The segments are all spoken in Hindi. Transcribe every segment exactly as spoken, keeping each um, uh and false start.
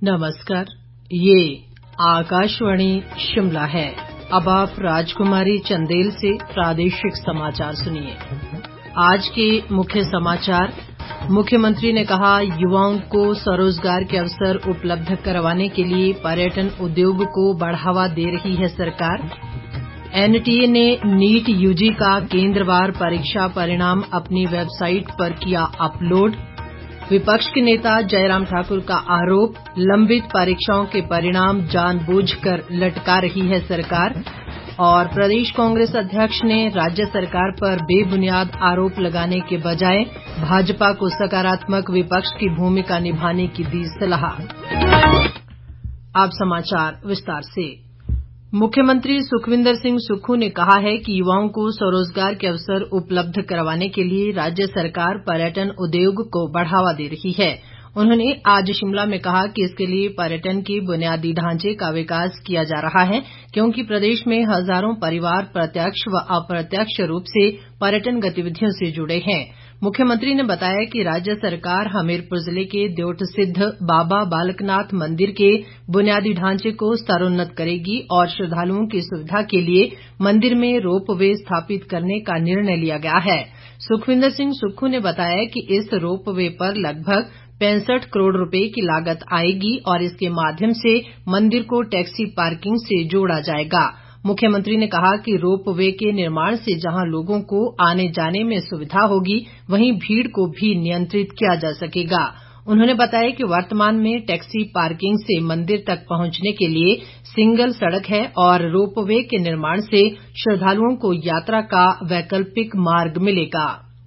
नमस्कार, ये आकाशवाणी शिमला है। अब आप राजकुमारी चंदेल से प्रादेशिक समाचार सुनिए। आज के मुख्य समाचार। मुख्यमंत्री ने कहा, युवाओं को स्वरोजगार के अवसर उपलब्ध करवाने के लिए पर्यटन उद्योग को बढ़ावा दे रही है सरकार। एनटीए ने नीट यूजी का केंद्रवार परीक्षा परिणाम अपनी वेबसाइट पर किया अपलोड। विपक्ष के नेता जयराम ठाकुर का आरोप, लंबित परीक्षाओं के परिणाम जानबूझकर लटका रही है सरकार। और प्रदेश कांग्रेस अध्यक्ष ने राज्य सरकार पर बेबुनियाद आरोप लगाने के बजाय भाजपा को सकारात्मक विपक्ष की भूमिका निभाने की दी सलाह। अब समाचार विस्तार से। मुख्यमंत्री सुखविंदर सिंह सुक्खू ने कहा है कि युवाओं को स्वरोजगार के अवसर उपलब्ध करवाने के लिए राज्य सरकार पर्यटन उद्योग को बढ़ावा दे रही है। उन्होंने आज शिमला में कहा कि इसके लिए पर्यटन के बुनियादी ढांचे का विकास किया जा रहा है, क्योंकि प्रदेश में हजारों परिवार प्रत्यक्ष व अप्रत्यक्ष रूप से पर्यटन गतिविधियों से जुड़े हैं। मुख्यमंत्री ने बताया कि राज्य सरकार हमीरपुर जिले के द्योट सिद्ध बाबा बालकनाथ मंदिर के बुनियादी ढांचे को स्तरोन्नत करेगी और श्रद्धालुओं की सुविधा के लिए मंदिर में रोप वे स्थापित करने का निर्णय लिया गया है। सुखविंदर सिंह सुक्खू ने बताया कि इस रोप वे पर लगभग पैंसठ करोड़ रुपए की लागत आएगी और इसके माध्यम से मंदिर को टैक्सी पार्किंग से जोड़ा जाएगा। मुख्यमंत्री ने कहा कि रोप वे के निर्माण से जहां लोगों को आने जाने में सुविधा होगी, वहीं भीड़ को भी नियंत्रित किया जा सकेगा। उन्होंने बताया कि वर्तमान में टैक्सी पार्किंग से मंदिर तक पहुंचने के लिए सिंगल सड़क है और रोप वे के निर्माण से श्रद्धालुओं को यात्रा का वैकल्पिक मार्ग मिलेगा।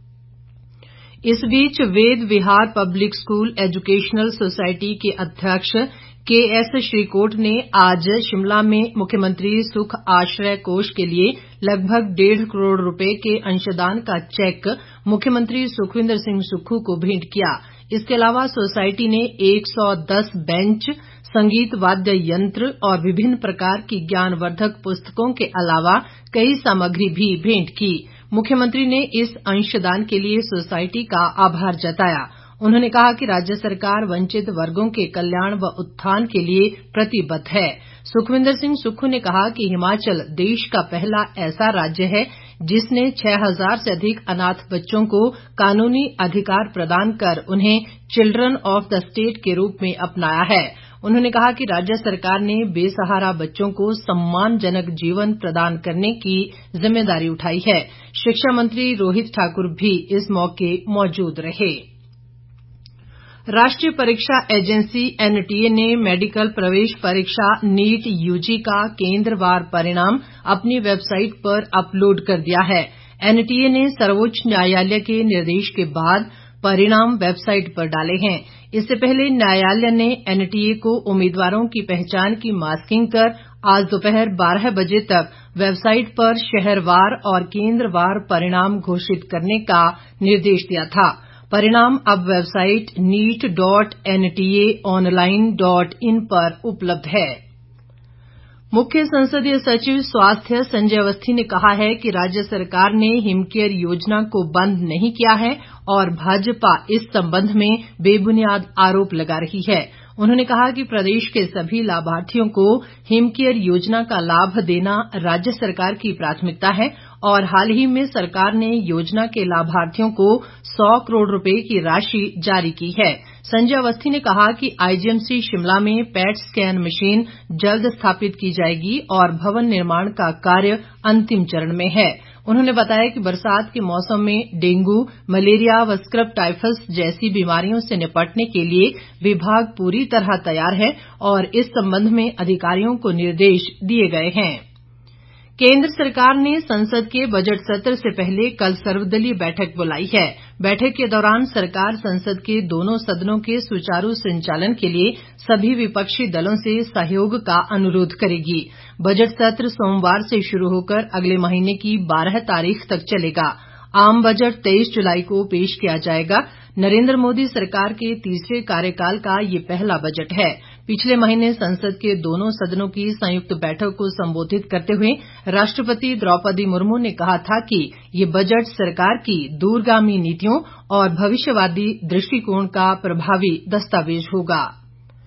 इस बीच Ved Vihar public school educational society के अध्यक्ष के एस श्रीकोट ने आज शिमला में मुख्यमंत्री सुख आश्रय कोष के लिए लगभग डेढ़ करोड़ रुपए के अंशदान का चेक मुख्यमंत्री सुखविंदर सिंह सुक्खू को भेंट किया। इसके अलावा सोसाइटी ने एक सौ दस बेंच, संगीत वाद्य यंत्र और विभिन्न प्रकार की ज्ञानवर्धक पुस्तकों के अलावा कई सामग्री भी भेंट की। मुख्यमंत्री ने इस अंशदान के लिए सोसाइटी का आभार जताया। उन्होंने कहा कि राज्य सरकार वंचित वर्गों के कल्याण व उत्थान के लिए प्रतिबद्ध है। सुखविंदर सिंह सुक्खू ने कहा कि हिमाचल देश का पहला ऐसा राज्य है जिसने छह हजार से अधिक अनाथ बच्चों को कानूनी अधिकार प्रदान कर उन्हें चिल्ड्रन ऑफ द स्टेट के रूप में अपनाया है। उन्होंने कहा कि राज्य सरकार ने बेसहारा बच्चों को सम्मानजनक जीवन प्रदान करने की जिम्मेदारी उठाई है। शिक्षा मंत्री रोहित ठाकुर भी इस मौके मौजूद रहे। राष्ट्रीय परीक्षा एजेंसी एनटीए ने मेडिकल प्रवेश परीक्षा नीट यूजी का केंद्रवार परिणाम अपनी वेबसाइट पर अपलोड कर दिया है। एनटीए ने सर्वोच्च न्यायालय के निर्देश के बाद परिणाम वेबसाइट पर डाले हैं। इससे पहले न्यायालय ने एनटीए को उम्मीदवारों की पहचान की मास्किंग कर आज दोपहर बारह बजे तक वेबसाइट पर शहरवार और केंद्रवार परिणाम घोषित करने का निर्देश दिया था। परिणाम अब website NEET dot N T A online dot in पर उपलब्ध है। मुख्य संसदीय सचिव स्वास्थ्य संजय अवस्थी ने कहा है कि राज्य सरकार ने हिमकेयर योजना को बंद नहीं किया है और भाजपा इस संबंध में बेबुनियाद आरोप लगा रही है। उन्होंने कहा कि प्रदेश के सभी लाभार्थियों को हिमकेयर योजना का लाभ देना राज्य सरकार की प्राथमिकता है और हाल ही में सरकार ने योजना के लाभार्थियों को सौ करोड़ रुपए की राशि जारी की है। संजय अवस्थी ने कहा कि आईजीएमसी शिमला में पैट स्कैन मशीन जल्द स्थापित की जाएगी और भवन निर्माण का कार्य अंतिम चरण में है। उन्होंने बताया कि बरसात के मौसम में डेंगू, मलेरिया व स्क्रब टाइफस जैसी बीमारियों से निपटने के लिए विभाग पूरी तरह तैयार है और इस संबंध में अधिकारियों को निर्देश दिए गए हैं। केंद्र सरकार ने संसद के बजट सत्र से पहले कल सर्वदलीय बैठक बुलाई है। बैठक के दौरान सरकार संसद के दोनों सदनों के सुचारू संचालन के लिए सभी विपक्षी दलों से सहयोग का अनुरोध करेगी। बजट सत्र सोमवार से शुरू होकर अगले महीने की बारह तारीख तक चलेगा। आम बजट तेईस जुलाई को पेश किया जाएगा। नरेंद्र मोदी सरकार के तीसरे कार्यकाल का ये पहला बजट है। पिछले महीने संसद के दोनों सदनों की संयुक्त बैठक को संबोधित करते हुए राष्ट्रपति द्रौपदी मुर्मू ने कहा था कि ये बजट सरकार की दूरगामी नीतियों और भविष्यवादी दृष्टिकोण का प्रभावी दस्तावेज होगा।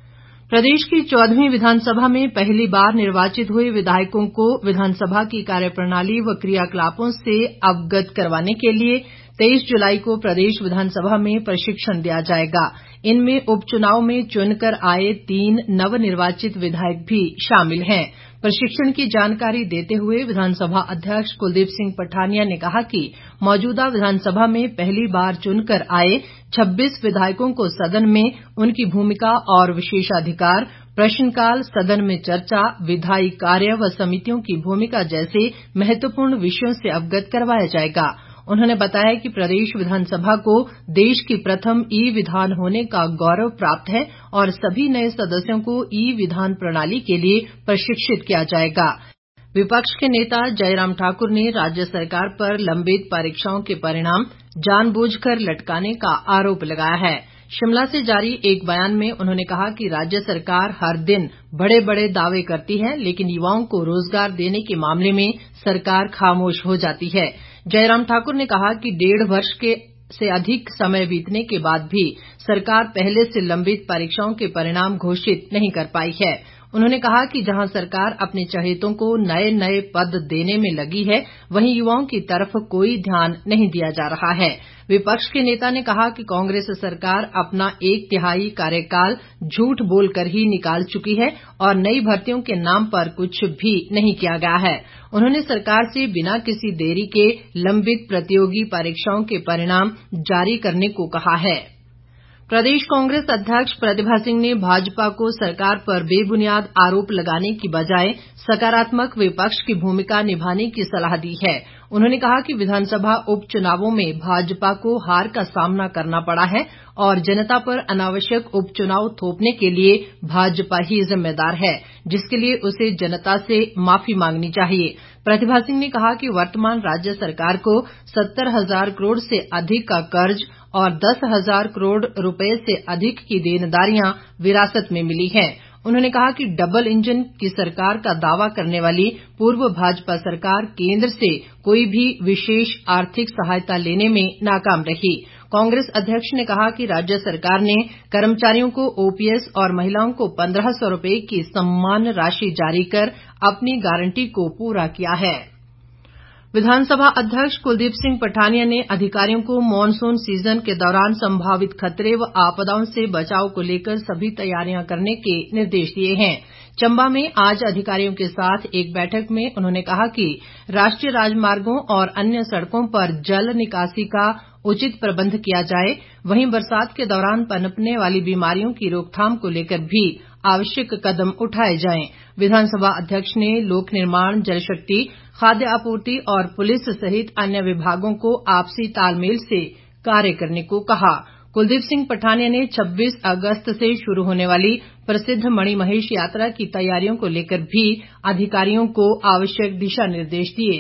प्रदेश की चौदहवीं विधानसभा में पहली बार निर्वाचित हुए विधायकों को विधानसभा की कार्यप्रणाली व क्रियाकलापों से अवगत करवाने के लिए तेईस जुलाई को प्रदेश विधानसभा में प्रशिक्षण दिया जाएगा। इनमें उपचुनाव में चुनकर आए तीन नवनिर्वाचित विधायक भी शामिल हैं। प्रशिक्षण की जानकारी देते हुए विधानसभा अध्यक्ष कुलदीप सिंह पठानिया ने कहा कि मौजूदा विधानसभा में पहली बार चुनकर आए छब्बीस विधायकों को सदन में उनकी भूमिका और विशेषाधिकार, प्रश्नकाल, सदन में चर्चा, विधायी कार्य व समितियों की भूमिका जैसे महत्वपूर्ण विषयों से अवगत करवाया जाएगा। उन्होंने बताया कि प्रदेश विधानसभा को देश की प्रथम ई विधान होने का गौरव प्राप्त है और सभी नए सदस्यों को ई विधान प्रणाली के लिए प्रशिक्षित किया जाएगा। विपक्ष के नेता जयराम ठाकुर ने राज्य सरकार पर लंबित परीक्षाओं के परिणाम जानबूझकर लटकाने का आरोप लगाया है। शिमला से जारी एक बयान में उन्होंने कहा कि राज्य सरकार हर दिन बड़े बड़े दावे करती है, लेकिन युवाओं को रोजगार देने के मामले में सरकार खामोश हो जाती है। जयराम ठाकुर ने कहा कि डेढ़ वर्ष के से अधिक समय बीतने के बाद भी सरकार पहले से लंबित परीक्षाओं के परिणाम घोषित नहीं कर पाई है। उन्होंने कहा कि जहां सरकार अपने चहेतों को नए नए पद देने में लगी है, वहीं युवाओं की तरफ कोई ध्यान नहीं दिया जा रहा है। विपक्ष के नेता ने कहा कि कांग्रेस सरकार अपना एक तिहाई कार्यकाल झूठ बोलकर ही निकाल चुकी है और नई भर्तियों के नाम पर कुछ भी नहीं किया गया है। उन्होंने सरकार से बिना किसी देरी के लंबित प्रतियोगी परीक्षाओं के परिणाम जारी करने को कहा है। प्रदेश कांग्रेस अध्यक्ष प्रतिभा सिंह ने भाजपा को सरकार पर बेबुनियाद आरोप लगाने की बजाय सकारात्मक विपक्ष की भूमिका निभाने की सलाह दी है। उन्होंने कहा कि विधानसभा उपचुनावों में भाजपा को हार का सामना करना पड़ा है और जनता पर अनावश्यक उपचुनाव थोपने के लिए भाजपा ही जिम्मेदार है, जिसके लिए उसे जनता से माफी मांगनी चाहिए। प्रतिभा सिंह ने कहा कि वर्तमान राज्य सरकार को सत्तर हजार करोड़ से अधिक का कर्ज और दस हजार करोड़ रुपए से अधिक की देनदारियां विरासत में मिली हैं। उन्होंने कहा कि डबल इंजन की सरकार का दावा करने वाली पूर्व भाजपा सरकार केंद्र से कोई भी विशेष आर्थिक सहायता लेने में नाकाम रही। कांग्रेस अध्यक्ष ने कहा कि राज्य सरकार ने कर्मचारियों को ओपीएस और महिलाओं को पंद्रह सौ रुपए की सम्मान राशि जारी कर अपनी गारंटी को पूरा किया है। विधानसभा अध्यक्ष कुलदीप सिंह पठानिया ने अधिकारियों को मॉनसून सीजन के दौरान संभावित खतरे व आपदाओं से बचाव को लेकर सभी तैयारियां करने के निर्देश दिए हैं। चंबा में आज अधिकारियों के साथ एक बैठक में उन्होंने कहा कि राष्ट्रीय राजमार्गों और अन्य सड़कों पर जल निकासी का उचित प्रबंध किया जाए। वहीं बरसात के दौरान पनपने वाली बीमारियों की रोकथाम को लेकर भी आवश्यक कदम उठाए जाएं। विधानसभा अध्यक्ष ने लोक निर्माण, जल शक्ति, खाद्य आपूर्ति और पुलिस सहित अन्य विभागों को आपसी तालमेल से कार्य करने को कहा। कुलदीप सिंह पठानिया ने छब्बीस अगस्त से शुरू होने वाली प्रसिद्ध मणिमहेश यात्रा की तैयारियों को लेकर भी अधिकारियों को आवश्यक दिशा निर्देश दिए।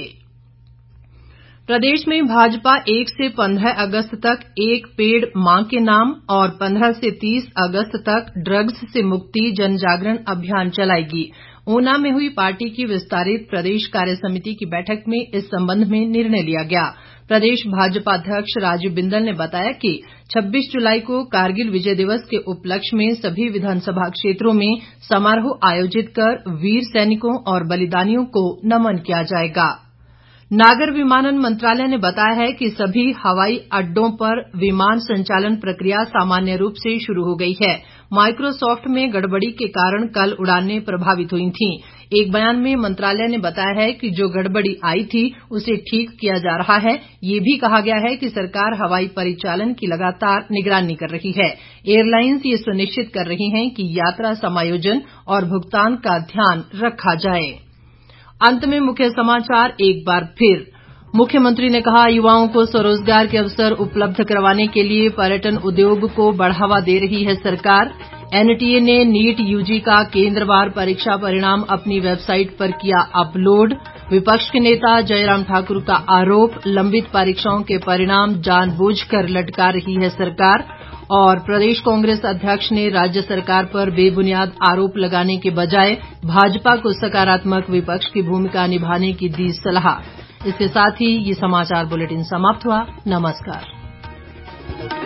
प्रदेश में भाजपा एक से पंद्रह अगस्त तक एक पेड़ मां के नाम और पंद्रह से तीस अगस्त तक ड्रग्स से मुक्ति जन जागरण अभियान चलाएगी। ऊना में हुई पार्टी की विस्तारित प्रदेश कार्य समिति की बैठक में इस संबंध में निर्णय लिया गया। प्रदेश भाजपा अध्यक्ष राजीव बिंदल ने बताया कि छब्बीस जुलाई को कारगिल विजय दिवस के उपलक्ष्य में सभी विधानसभा क्षेत्रों में समारोह आयोजित कर वीर सैनिकों और बलिदानियों को नमन किया जाएगा। नागर विमानन मंत्रालय ने बताया है कि सभी हवाई अड्डों पर विमान संचालन प्रक्रिया सामान्य रूप से शुरू हो गई है। माइक्रोसॉफ्ट में गड़बड़ी के कारण कल उड़ानें प्रभावित हुई थीं। एक बयान में मंत्रालय ने बताया है कि जो गड़बड़ी आई थी उसे ठीक किया जा रहा है। ये भी कहा गया है कि सरकार हवाई परिचालन की लगातार निगरानी कर रही है। एयरलाइंस ये सुनिश्चित कर रही हैं कि यात्रा समायोजन और भुगतान का ध्यान रखा जाए। अंत में मुख्य समाचार एक बार फिर। मुख्यमंत्री ने कहा, युवाओं को स्वरोजगार के अवसर उपलब्ध करवाने के लिए पर्यटन उद्योग को बढ़ावा दे रही है सरकार। एनटीए ने नीट यूजी का केंद्रवार परीक्षा परिणाम अपनी वेबसाइट पर किया अपलोड। विपक्ष के नेता जयराम ठाकुर का आरोप, लंबित परीक्षाओं के परिणाम जानबूझकर लटका रही है सरकार। और प्रदेश कांग्रेस अध्यक्ष ने राज्य सरकार पर बेबुनियाद आरोप लगाने के बजाय भाजपा को सकारात्मक विपक्ष की भूमिका निभाने की दी सलाह। इसके साथ ही ये समाचार बुलेटिन समाप्त हुआ। नमस्कार।